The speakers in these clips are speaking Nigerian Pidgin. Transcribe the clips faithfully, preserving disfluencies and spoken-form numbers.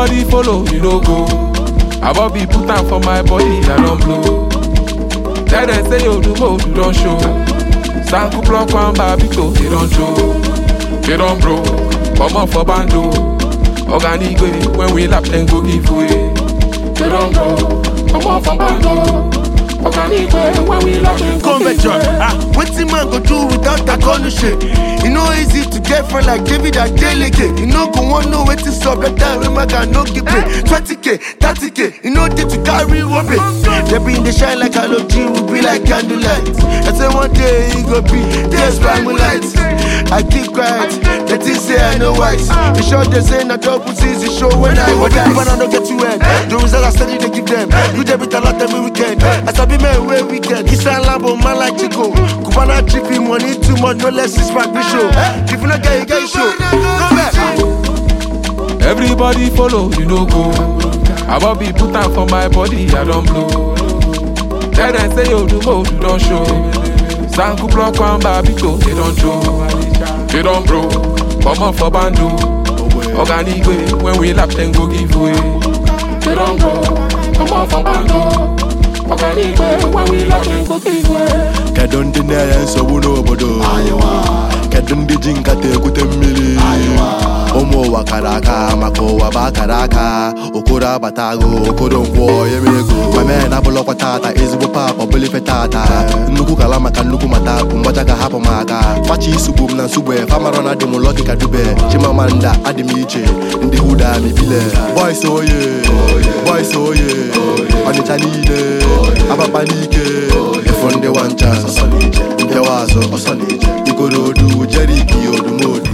Everybody follow, you no go. I won't be put out for my body, I don't blow. Tell them say you do more, you don't show. Sanku block one babito, they don't show. They don't bro, come on for bando. Organic way, when we lap and go give way. They don't bro, come on for bando. Organic way, when we lap and go give way. Ah, what's the man go do without that kind of shit? You know easy to get friend like David and delegate. You know go one know what's up that time when my guy no get paid. twenty K, thirty K, you know they to carry one pay. They be in the shine like I love G, we be like candlelight. I say one day he go be, there's by moonlight. I keep quiet, they think say I know wise. The show they say na double season show when I was die. When I don't get to end, the results I study they give them. You debit a lot every weekend. I sabi man way weekend. He say Lambo man like Chico. Cubana chippy money too much, no less is my show. If you not get it, get show. Go back. Everybody follow, you no go. I won't be put out for my body, I don't blow. Tell them say you do more, you don't show. Sanku block one babito, they don't show. They don't bro, come on for bando. Organic way, when we lap and go give way. They don't bro, come on for bando. Organic way, when we lap and go give way. Kadon dinaya so uno bodo. Kadon di jinkate kutemili. Omo wakaraka, mako wabakaraka. Okura batago, okoro nkwo yemego. Mame na bolo kwa tata, ezigbo papa, boli fetata. Nuku kalama ka nuku matapu, mwaja ka hapo maka. Fachi isubum na subwe, famarona demo loki kadube. Chimamanda, adimiche, ndi huda mibile. Boys oye, boys oye, onichanide, abapanike. Efonde one chance, ndewazo, osanije. Ikorodu, jeriki, odumodi.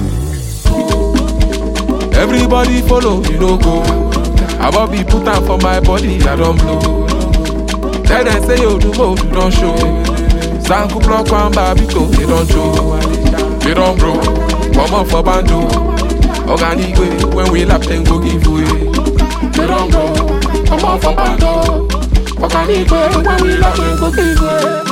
Everybody follow, you no go. I won't be put out for my body, I don't blow. Tell them say you do more, you don't show. Sanku block one babito, they don't show. They don't bro, come on for bando. Organic way, when we lap and go give way. They don't bro, come on for bando. Organic way, when we lap and go give way.